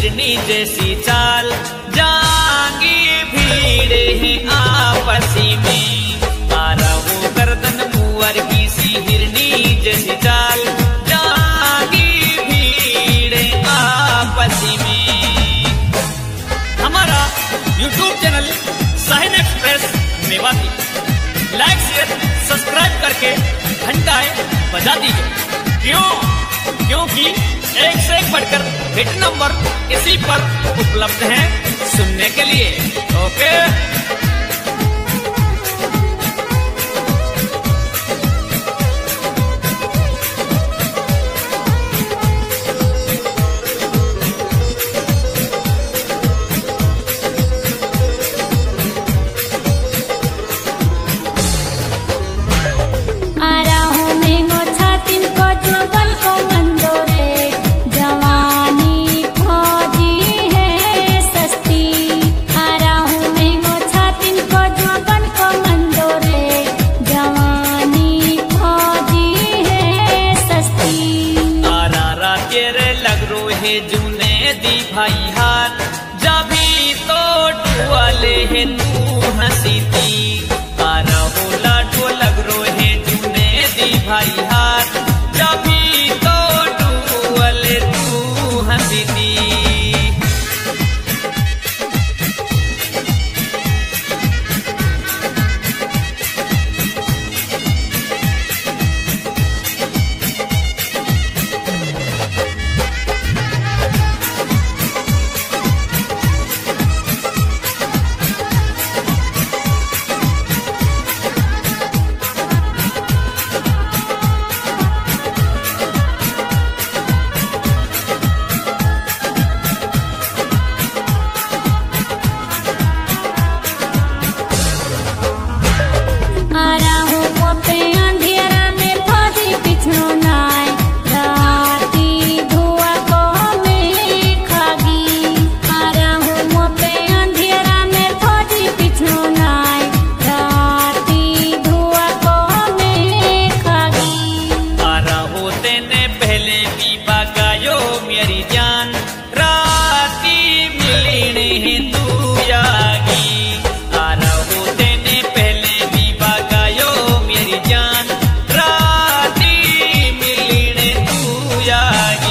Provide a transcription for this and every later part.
हिरनी जैसी चाल, जागी भीड़ है आपसी में। आ रहो गर्दन मुअर की सी हिरनी जैसी चाल, जागी भीड़ है आपसी में। हमारा YouTube channel Shaheen express Mewati like share subscribe करके घंटाएं बजा दीजिए। क्योंकि एक से एक बढ़कर हिट नंबर इसी पर उपलब्ध हैं सुनने के लिए। ओके जूने दी भाई हाथ, जभी तो डुआले है तू हंसी थी। आ रहो लाडो लग रो है जूने दी भाई हाथ, जभी तो डुआले तू हंसी थी। मेरी जान राती मिलने है तू यागी। आ रहो तेने पहले भी बगायो मेरी जान, राती मिलने तू यागी।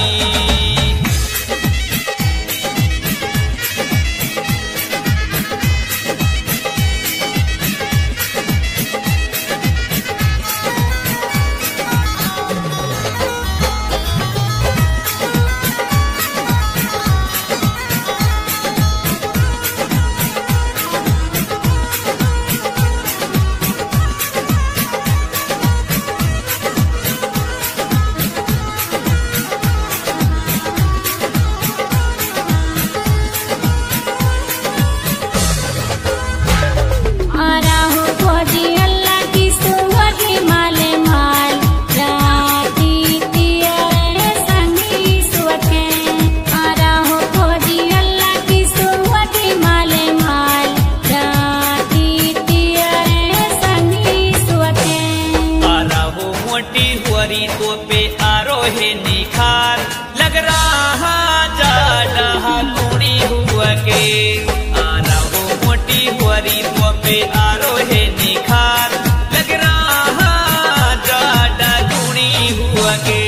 तो पे आरोहे निखार, लग रहा जा लूड़ी हुआ के। आ रहो मोटी हुआरी तो पे आरोहे निखार, लग रहा जा लूड़ी हुआ के।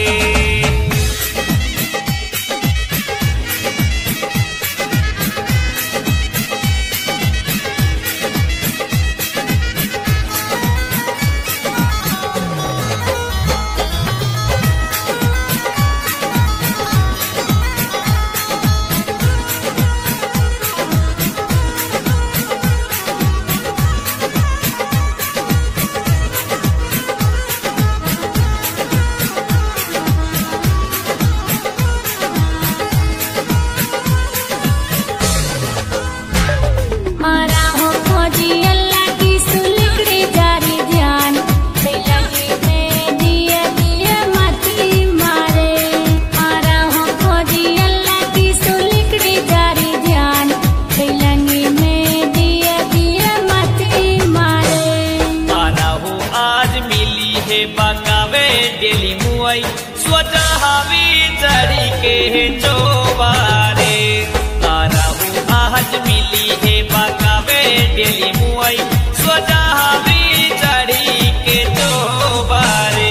बकावे डेली मुआई स्वतः भी चढ़ी के चोबारे। आज मिली है पकावे डेली मुआई सोचा हवी चढ़ी के तो बारे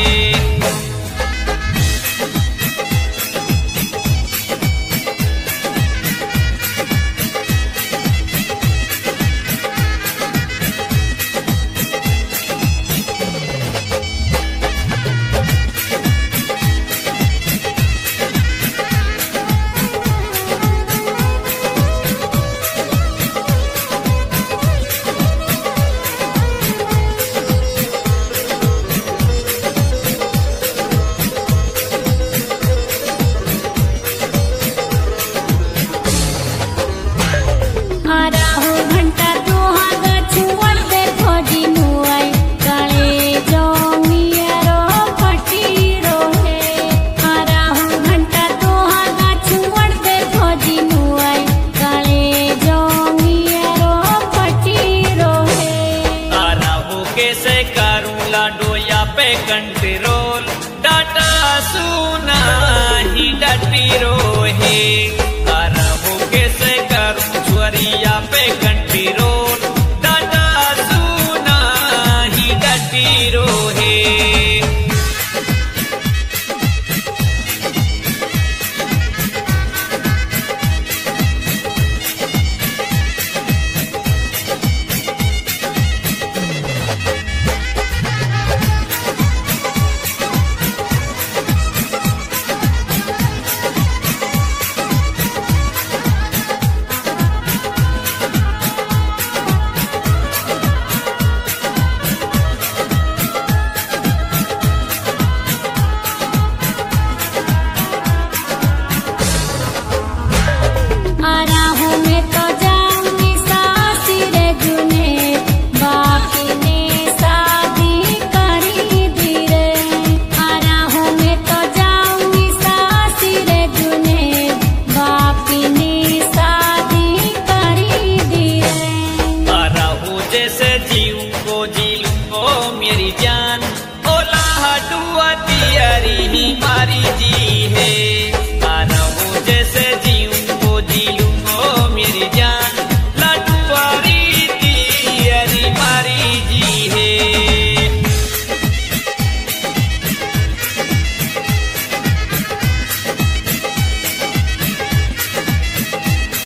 कैसे करूँ लाडोया पे कंट्रोल डाटा सुना ही डटी रोहे करबो कैसे करूँ छुरिया पे कंट्रोल डाटा सुना ही डटी रोहे